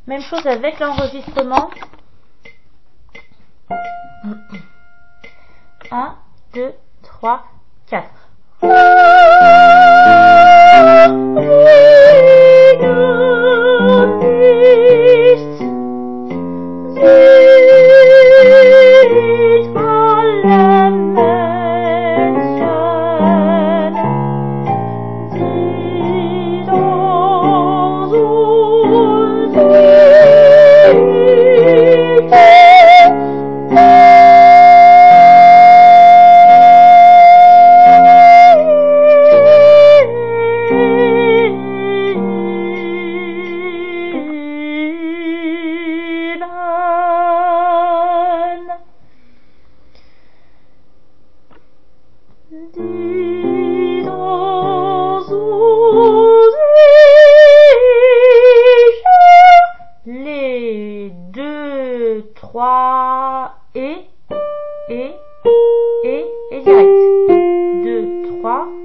Même chose avec l'enregistrement. 1, 2, 3, 4. Les 2, 3 et direct. 2, 3